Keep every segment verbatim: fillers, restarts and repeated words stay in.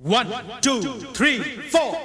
One, two, three, four.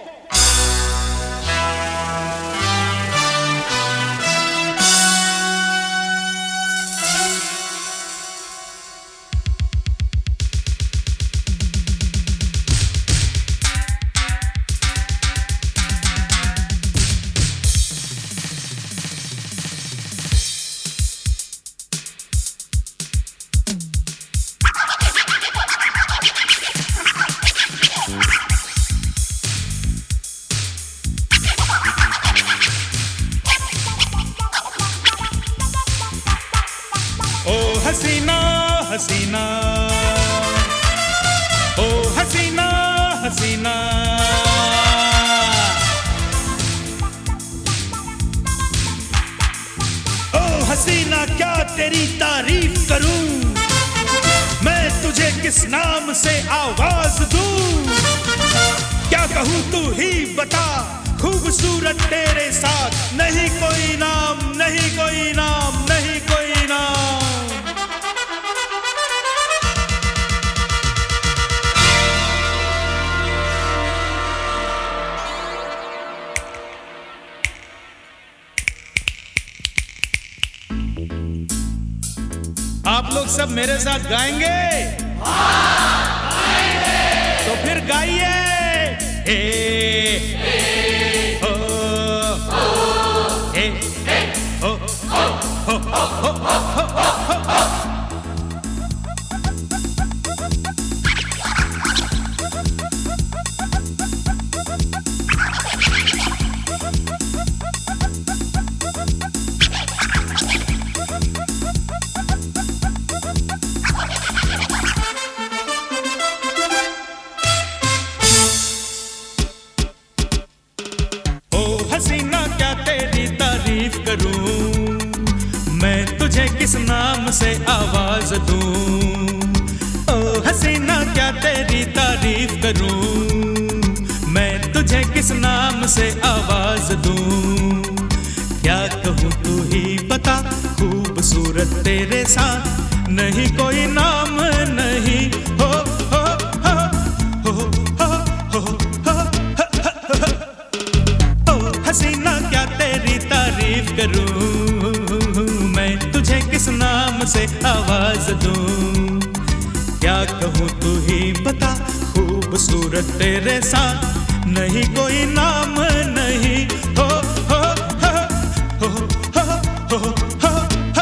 हसीना हसीना ओ हसीना हसीना ओ हसीना क्या तेरी तारीफ करूं मैं तुझे किस नाम से आवाज दूं क्या कहूं तू ही बता खूबसूरत तेरे साथ नहीं कोई नाम नहीं कोई नाम नहीं कोई नाम आप लोग सब मेरे साथ गाएंगे? हाँ, गाएंगे। तो फिर गाइए। हे हो हे हो हो हो हो हो हसीना क्या तेरी तारीफ करूं मैं तुझे किस नाम से आवाज दूं ओ हसीना क्या तेरी तारीफ करूं मैं तुझे किस नाम से आवाज दूं क्या कहूं तू ही बता खूबसूरत तेरे साथ नहीं कोई नाम नहीं हो हो हो हो हो हो हसीना क्या तेरी तारीफ करूं मैं तुझे किस नाम से आवाज दूं क्या कहूं तू ही बता खूबसूरत तेरे साथ नहीं कोई नाम नहीं हो हो हो हो हो हो हो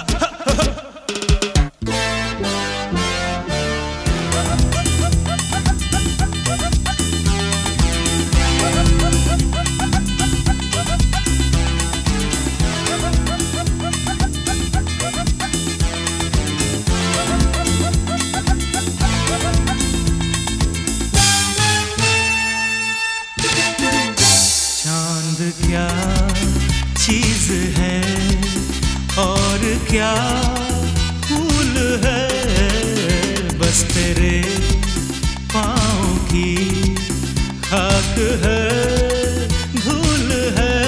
क्या चीज है और क्या फूल है बस तेरे पाँव की खाक है धूल है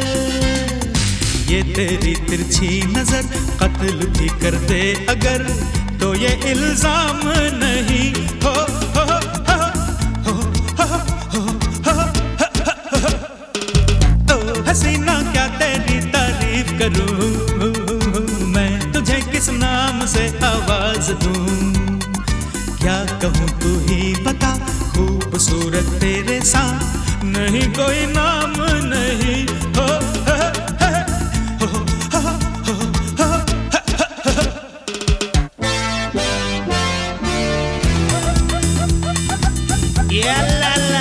ये तेरी तिरछी नजर कत्ल भी कर दे अगर तो ये इल्जाम नहीं हो हो हो हो हो हो हसीना क्या तेरी तारीफ करूं मैं तुझे किस नाम से आवाज दूं क्या कहूं तू ही बता खूबसूरत तेरे साथ नहीं कोई नाम नहीं हो हो हो हो हो हो या ला ला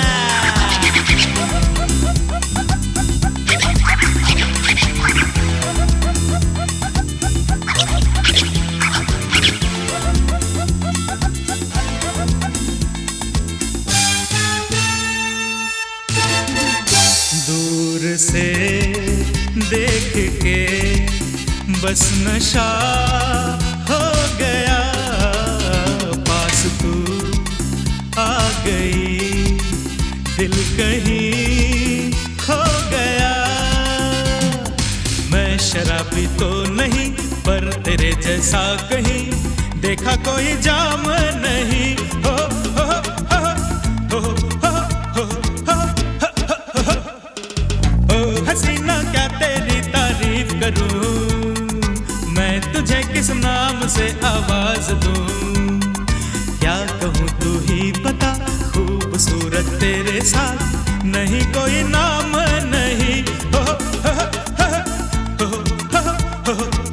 दूर से देख के बस नशा हो गया पास तू आ गई दिल कहीं खो गया मैं शराबी तो नहीं पर तेरे जैसा कहीं देखा कोई जाम नहीं हो हो हो हो हो तेरे साथ नहीं कोई नाम नहीं। हो, हो, हो, हो, हो, हो, हो, हो।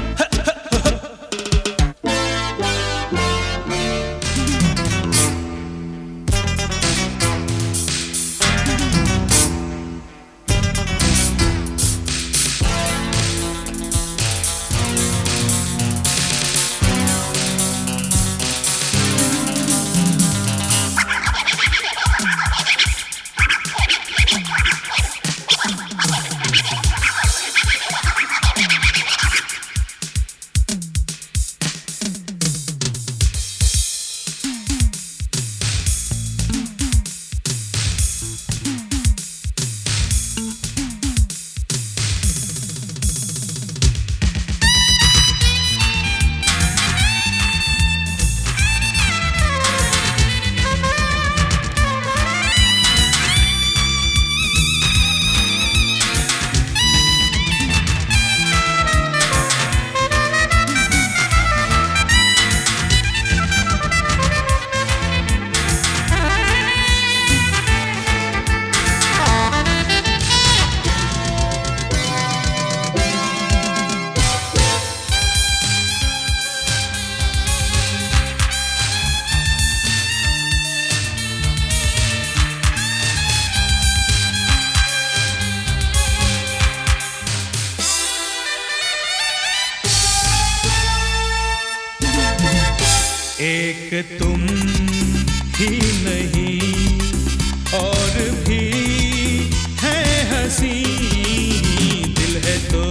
एक तुम ही नहीं और भी है हंसी, दिल है तो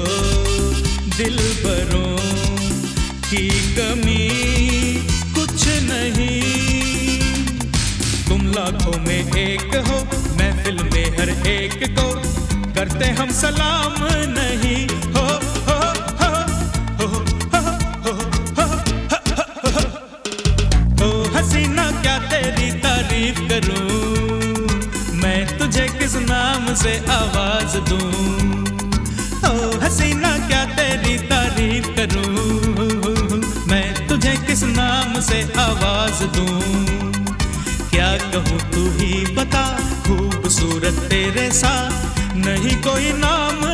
दिलबरों की कमी कुछ नहीं। तुम लाखों में एक हो, महफिल में हर एक को करते हम सलाम नहीं। हो हो हो हो हो हो हो हो हसीना क्या तेरी तारीफ करूं, मैं तुझे किस नाम से आवाज दूं। ओ हसीना क्या तेरी तारीफ करूं, मैं तुझे किस नाम से आवाज दूं। क्या कहूँ तू ही बता, खूबसूरत तेरे साथ नहीं कोई नाम